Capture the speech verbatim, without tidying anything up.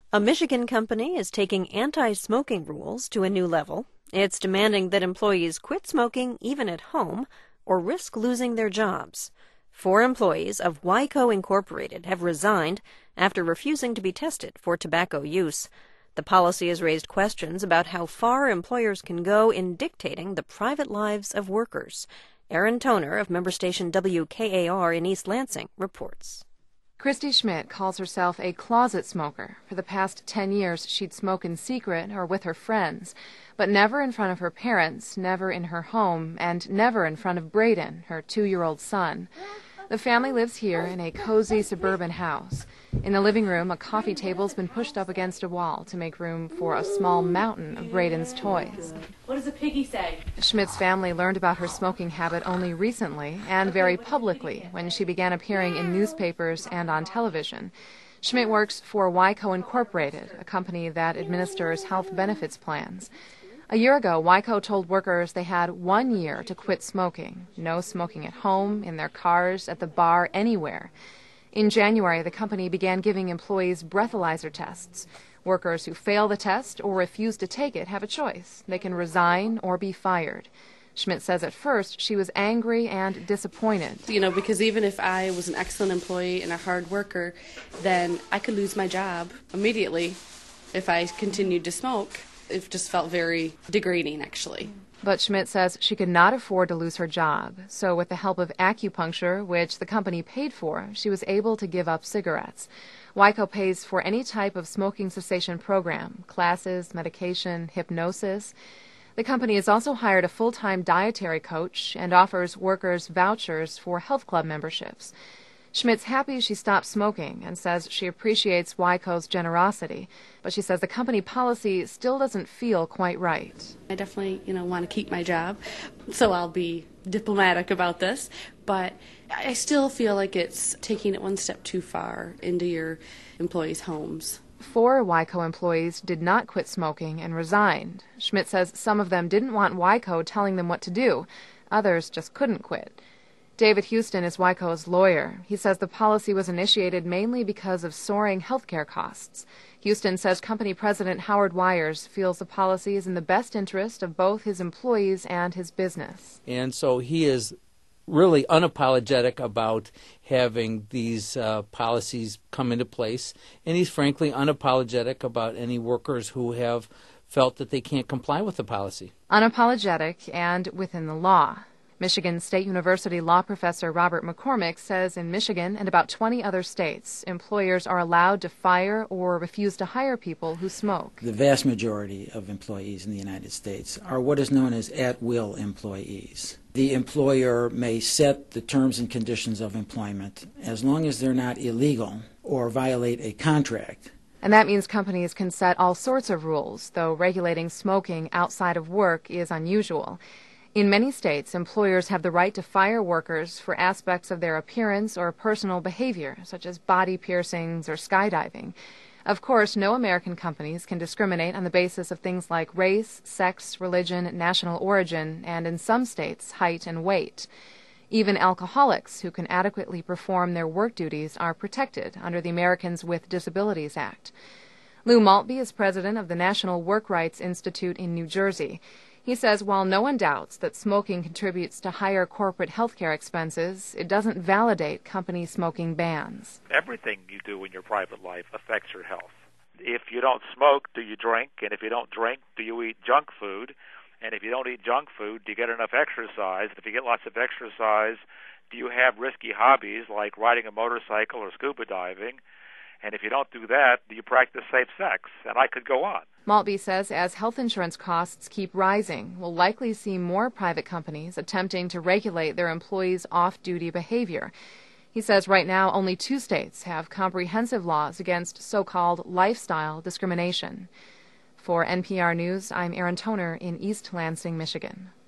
A Michigan company is taking anti-smoking rules to a new level. It's demanding that employees quit smoking even at home or risk losing their jobs. Four employees of Wyco Incorporated have resigned after refusing to be tested for tobacco use. The policy has raised questions about how far employers can go in dictating the private lives of workers. Aaron Toner of member station W K A R in East Lansing reports. Christy Schmidt calls herself a closet smoker. For the past ten years, she'd smoke in secret or with her friends, but never in front of her parents, never in her home, and never in front of Braden, her two-year-old son. The family lives here in a cozy suburban house. In the living room, a coffee table's been pushed up against a wall to make room for a small mountain of Braden's toys. What does the piggy say? Schmidt's family learned about her smoking habit only recently and very publicly when she began appearing in newspapers and on television. Schmidt works for Wyco Incorporated, a company that administers health benefits plans. A year ago, Wyco told workers they had one year to quit smoking. No smoking at home, in their cars, at the bar, anywhere. In January, the company began giving employees breathalyzer tests. Workers who fail the test or refuse to take it have a choice. They can resign or be fired. Schmidt says at first she was angry and disappointed. You know, because even if I was an excellent employee and a hard worker, then I could lose my job immediately if I continued to smoke. It just felt very degrading, actually. But Schmidt says she could not afford to lose her job. So with the help of acupuncture, which the company paid for, she was able to give up cigarettes. Wyco pays for any type of smoking cessation program, classes, medication, hypnosis. The company has also hired a full-time dietary coach and offers workers vouchers for health club memberships. Schmidt's happy she stopped smoking and says she appreciates Wyco's generosity, but she says the company policy still doesn't feel quite right. I definitely, you know, want to keep my job, so I'll be diplomatic about this, but I still feel like it's taking it one step too far into your employees' homes. Four Wyco employees did not quit smoking and resigned. Schmidt says some of them didn't want Wyco telling them what to do. Others just couldn't quit. David Houston is Wyco's lawyer. He says the policy was initiated mainly because of soaring health care costs. Houston says company president Howard Weyers feels the policy is in the best interest of both his employees and his business. And so he is really unapologetic about having these uh, policies come into place, and he's frankly unapologetic about any workers who have felt that they can't comply with the policy. Unapologetic and within the law. Michigan State University law professor Robert McCormick says in Michigan and about twenty other states, employers are allowed to fire or refuse to hire people who smoke. The vast majority of employees in the United States are what is known as at-will employees. The employer may set the terms and conditions of employment as long as they're not illegal or violate a contract. And that means companies can set all sorts of rules, though regulating smoking outside of work is unusual. In many states, employers have the right to fire workers for aspects of their appearance or personal behavior, such as body piercings or skydiving. Of course, no American companies can discriminate on the basis of things like race, sex, religion, national origin, and in some states, height and weight. Even alcoholics who can adequately perform their work duties are protected under the Americans with Disabilities Act. Lou Maltby is president of the National Work Rights Institute in New Jersey. He says while no one doubts that smoking contributes to higher corporate health care expenses, it doesn't validate company smoking bans. Everything you do in your private life affects your health. If you don't smoke, do you drink? And if you don't drink, do you eat junk food? And if you don't eat junk food, do you get enough exercise? And if you get lots of exercise, do you have risky hobbies like riding a motorcycle or scuba diving? And if you don't do that, do you practice safe sex? And I could go on. Maltby says as health insurance costs keep rising, we'll likely see more private companies attempting to regulate their employees' off-duty behavior. He says right now only two states have comprehensive laws against so-called lifestyle discrimination. For N P R News, I'm Aaron Toner in East Lansing, Michigan.